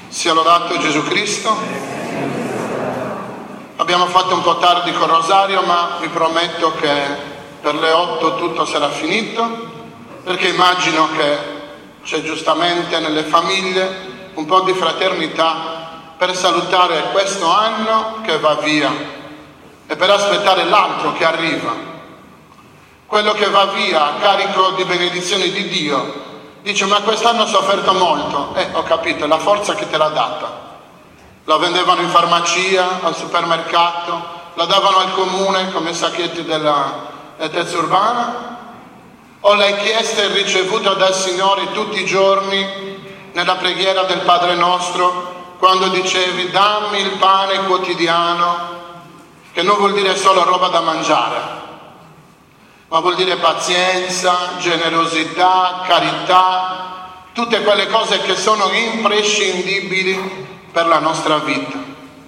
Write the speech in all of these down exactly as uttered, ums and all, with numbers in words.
Sia lodato Gesù Cristo. Abbiamo fatto un po' tardi col rosario, ma vi prometto che per le otto tutto sarà finito, perché immagino che c'è giustamente nelle famiglie un po' di fraternità per salutare questo anno che va via e per aspettare l'altro che arriva. Quello che va via carico di benedizioni di Dio dice: ma quest'anno ho sofferto molto. Eh, ho capito, è la forza che te l'ha data. La vendevano in farmacia, al supermercato, la davano al comune come sacchetti della terza urbana, o l'hai chiesta e ricevuta dal Signore tutti i giorni nella preghiera del Padre nostro, quando dicevi: dammi il pane quotidiano, che non vuol dire solo roba da mangiare, ma vuol dire pazienza, generosità, carità, tutte quelle cose che sono imprescindibili per la nostra vita.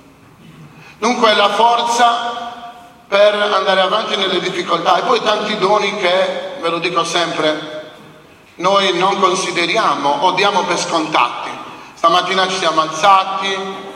Dunque la forza per andare avanti nelle difficoltà, e poi tanti doni che, ve lo dico sempre, noi non consideriamo o diamo per scontati. Stamattina ci siamo alzati,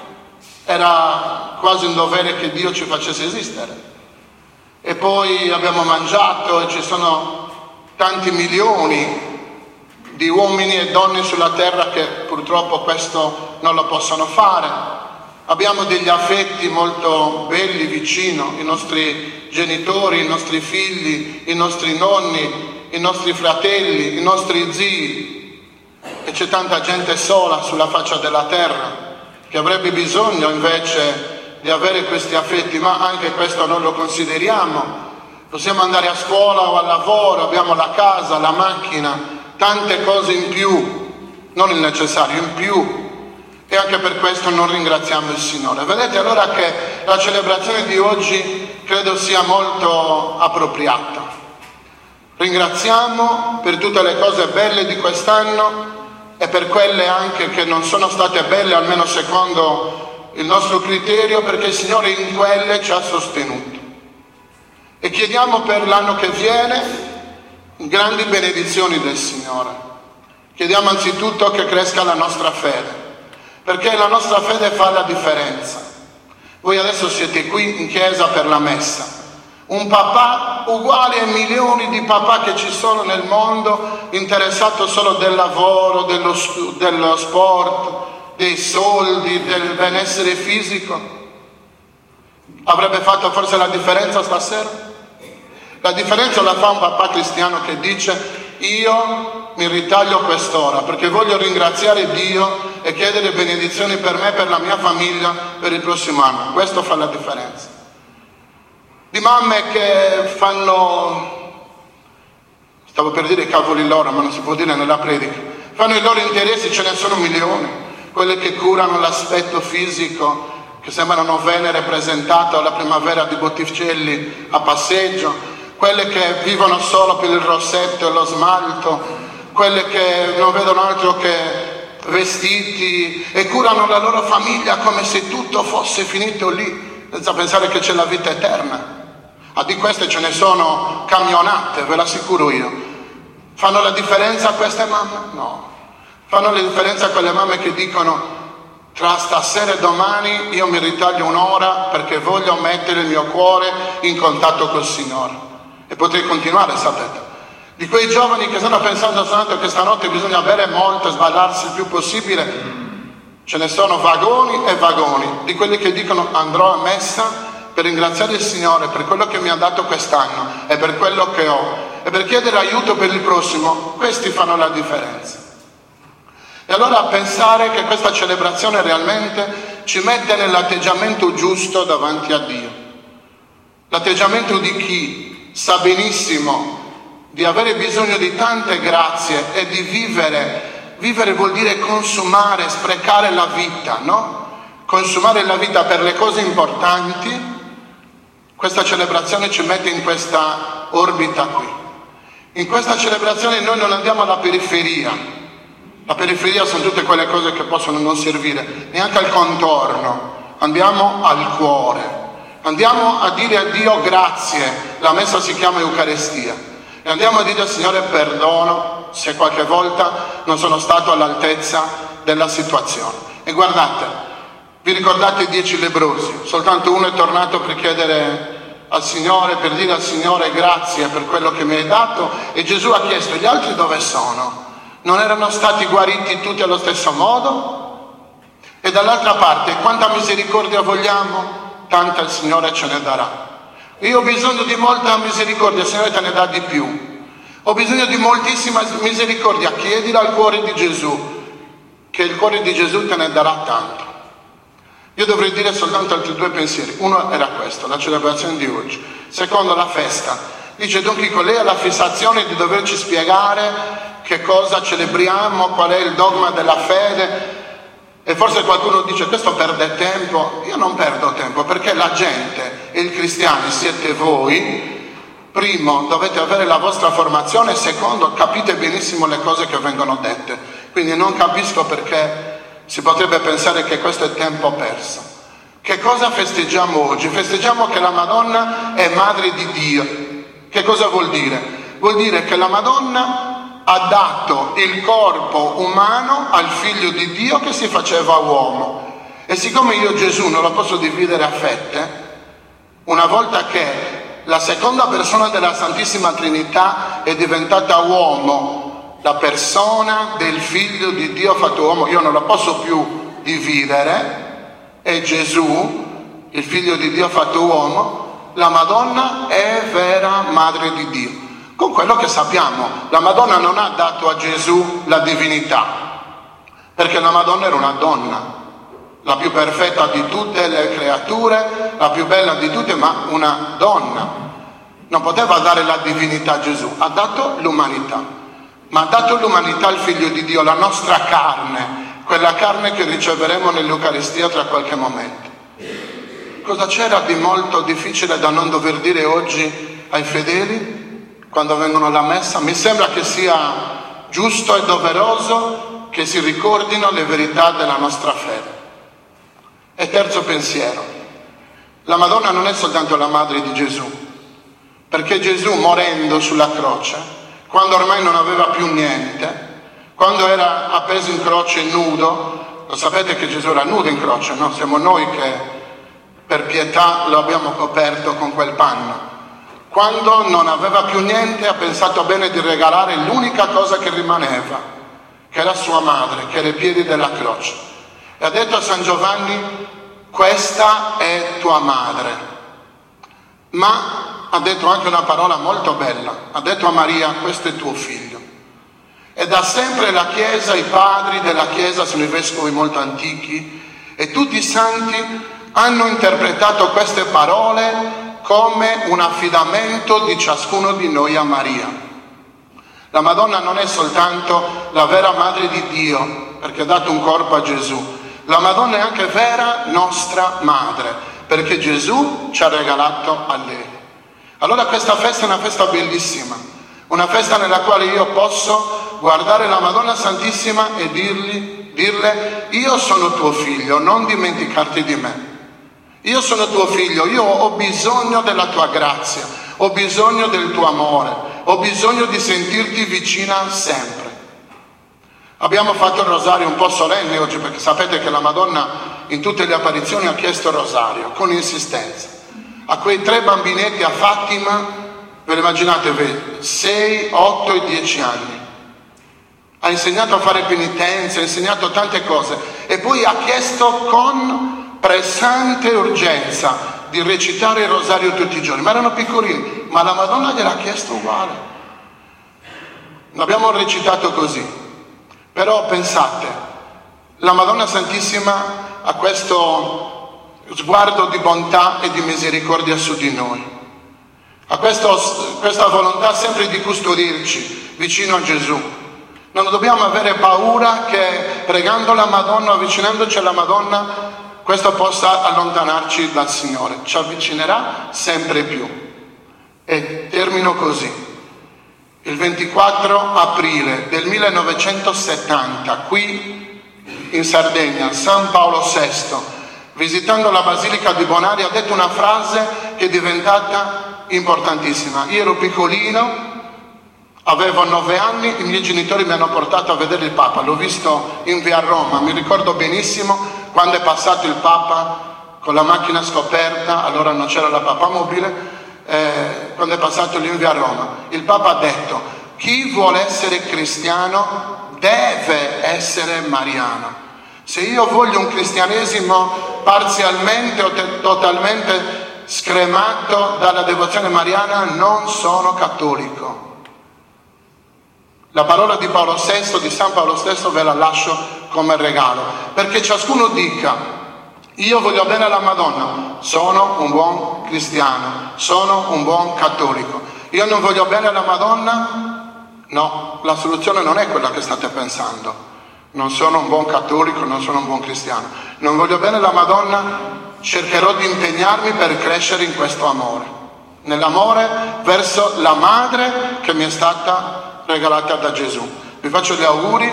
era quasi un dovere che Dio ci facesse esistere. E poi abbiamo mangiato e ci sono tanti milioni di uomini e donne sulla terra che purtroppo questo non lo possono fare. Abbiamo degli affetti molto belli vicino, i nostri genitori, i nostri figli, i nostri nonni, i nostri fratelli, i nostri zii. E c'è tanta gente sola sulla faccia della terra che avrebbe bisogno invece di avere questi affetti, ma anche questo non lo consideriamo. Possiamo andare a scuola o al lavoro, abbiamo la casa, la macchina, tante cose in più, non il necessario, in più, e anche per questo non ringraziamo il Signore. Vedete allora che la celebrazione di oggi credo sia molto appropriata. Ringraziamo per tutte le cose belle di quest'anno e per quelle anche che non sono state belle, almeno secondo il nostro criterio, perché il Signore in quelle ci ha sostenuto. E chiediamo per l'anno che viene grandi benedizioni del Signore. Chiediamo anzitutto che cresca la nostra fede, perché la nostra fede fa la differenza. Voi adesso siete qui in chiesa per la messa. Un papà uguale ai milioni di papà che ci sono nel mondo, interessato solo del lavoro, dello, dello sport, dei soldi, del benessere fisico, avrebbe fatto forse la differenza stasera? La differenza la fa un papà cristiano che dice: io mi ritaglio quest'ora perché voglio ringraziare Dio e chiedere benedizioni per me e per la mia famiglia per il prossimo anno. Questo fa la differenza. Di mamme che fanno, stavo per dire cavoli loro, ma non si può dire nella predica, fanno i loro interessi, ce ne sono milioni. Quelle che curano l'aspetto fisico, che sembrano Venere presentato alla primavera di Botticelli a passeggio, quelle che vivono solo per il rossetto e lo smalto, quelle che non vedono altro che vestiti e curano la loro famiglia come se tutto fosse finito lì, senza pensare che c'è la vita eterna. Ah, di queste ce ne sono camionate, ve l'assicuro io. Fanno la differenza queste mamme? No. Fanno la differenza quelle mamme che dicono: tra stasera e domani io mi ritaglio un'ora perché voglio mettere il mio cuore in contatto col Signore. E potrei continuare, sapete. Di quei giovani che stanno pensando soltanto che stanotte bisogna bere molto e sballarsi il più possibile, ce ne sono vagoni e vagoni. Di quelli che dicono: andrò a messa per ringraziare il Signore per quello che mi ha dato quest'anno e per quello che ho e per chiedere aiuto per il prossimo. Questi fanno la differenza. E allora pensare che questa celebrazione realmente ci mette nell'atteggiamento giusto davanti a Dio. L'atteggiamento di chi sa benissimo di avere bisogno di tante grazie e di vivere. Vivere vuol dire consumare, sprecare la vita, no? Consumare la vita per le cose importanti. Questa celebrazione ci mette in questa orbita qui. In questa celebrazione noi non andiamo alla periferia. La periferia sono tutte quelle cose che possono non servire, neanche al contorno. Andiamo al cuore. Andiamo a dire a Dio grazie. La messa si chiama Eucaristia. E andiamo a dire al Signore perdono se qualche volta non sono stato all'altezza della situazione. E guardate, vi ricordate i dieci lebbrosi? Soltanto uno è tornato per chiedere al Signore, per dire al Signore grazie per quello che mi hai dato, e Gesù ha chiesto: gli altri dove sono? Non erano stati guariti tutti allo stesso modo? E dall'altra parte, quanta misericordia vogliamo? Tanta il Signore ce ne darà. Io ho bisogno di molta misericordia, il Signore te ne dà di più. Ho bisogno di moltissima misericordia, chiedila al cuore di Gesù, che il cuore di Gesù te ne darà tanto. Io dovrei dire soltanto altri due pensieri. Uno era questo, la celebrazione di oggi. Secondo, la festa. Dice Don Chico, lei ha la fissazione di doverci spiegare che cosa celebriamo, qual è il dogma della fede. E forse qualcuno dice: questo perde tempo. Io non perdo tempo, perché la gente e i cristiani siete voi. Primo, dovete avere la vostra formazione. Secondo, capite benissimo le cose che vengono dette. Quindi non capisco perché si potrebbe pensare che questo è tempo perso. Che cosa festeggiamo oggi? Festeggiamo che la Madonna è madre di Dio. Che cosa vuol dire? Vuol dire che la Madonna ha dato il corpo umano al figlio di Dio che si faceva uomo. E siccome io Gesù non lo posso dividere a fette, una volta che la seconda persona della Santissima Trinità è diventata uomo, la persona del figlio di Dio fatto uomo, io non la posso più dividere, è Gesù, il figlio di Dio fatto uomo. La Madonna è vera madre di Dio. Con quello che sappiamo, la Madonna non ha dato a Gesù la divinità, perché la Madonna era una donna, la più perfetta di tutte le creature, la più bella di tutte, ma una donna. Non poteva dare la divinità a Gesù, ha dato l'umanità, ma ha dato l'umanità al figlio di Dio, la nostra carne, quella carne che riceveremo nell'Eucaristia tra qualche momento. Cosa c'era di molto difficile da non dover dire oggi ai fedeli quando vengono alla messa? Mi sembra che sia giusto e doveroso che si ricordino le verità della nostra fede. E terzo pensiero, la Madonna non è soltanto la madre di Gesù, perché Gesù, morendo sulla croce, quando ormai non aveva più niente, quando era appeso in croce nudo, lo sapete che Gesù era nudo in croce, no? Siamo noi che per pietà lo abbiamo coperto con quel panno. Quando non aveva più niente, ha pensato bene di regalare l'unica cosa che rimaneva, che era sua madre, che era ai piedi della croce. E ha detto a San Giovanni: questa è tua madre. Ma ha detto anche una parola molto bella, ha detto a Maria: questo è tuo figlio. E da sempre la Chiesa, i padri della Chiesa, sono i vescovi molto antichi, e tutti i santi hanno interpretato queste parole come un affidamento di ciascuno di noi a Maria. La Madonna non è soltanto la vera madre di Dio, perché ha dato un corpo a Gesù. La Madonna è anche vera nostra madre, perché Gesù ci ha regalato a lei. Allora questa festa è una festa bellissima, una festa nella quale io posso guardare la Madonna Santissima e dirgli, dirle: io sono tuo figlio, non dimenticarti di me. Io sono tuo figlio, io ho bisogno della tua grazia, ho bisogno del tuo amore, ho bisogno di sentirti vicina sempre. Abbiamo fatto il rosario un po' solenne oggi, perché sapete che la Madonna in tutte le apparizioni ha chiesto il rosario con insistenza. A quei tre bambinetti a Fatima, ve lo immaginate, sei, otto e dieci anni. Ha insegnato a fare penitenza, ha insegnato tante cose, e poi ha chiesto con pressante urgenza di recitare il rosario tutti i giorni. Ma erano piccolini, ma la Madonna gliel'ha chiesto uguale. L'abbiamo recitato così. Però pensate, la Madonna Santissima ha questo sguardo di bontà e di misericordia su di noi, ha questo, questa volontà sempre di custodirci vicino a Gesù. Non dobbiamo avere paura che pregando la Madonna, avvicinandoci alla Madonna, questo possa allontanarci dal Signore. Ci avvicinerà sempre più. E termino così. Il ventiquattro aprile del millenovecentosettanta, qui in Sardegna, San Paolo sesto, visitando la Basilica di Bonaria, ha detto una frase che è diventata importantissima. Io ero piccolino, Avevo nove anni, i miei genitori mi hanno portato a vedere il Papa, l'ho visto in via Roma, mi ricordo benissimo quando è passato il Papa con la macchina scoperta, allora non c'era la papamobile, eh, quando è passato lì in via Roma. Il Papa ha detto: chi vuole essere cristiano deve essere mariano. Se io voglio un cristianesimo parzialmente o te- totalmente scremato dalla devozione mariana, non sono cattolico. La parola di Paolo sesto, di San Paolo stesso, ve la lascio come regalo, perché ciascuno dica: io voglio bene alla Madonna, sono un buon cristiano, sono un buon cattolico. Io non voglio bene alla Madonna, no, la soluzione non è quella che state pensando. Non sono un buon cattolico, non sono un buon cristiano. Non voglio bene alla Madonna, cercherò di impegnarmi per crescere in questo amore, nell'amore verso la madre che mi è stata regalata da Gesù. Vi faccio gli auguri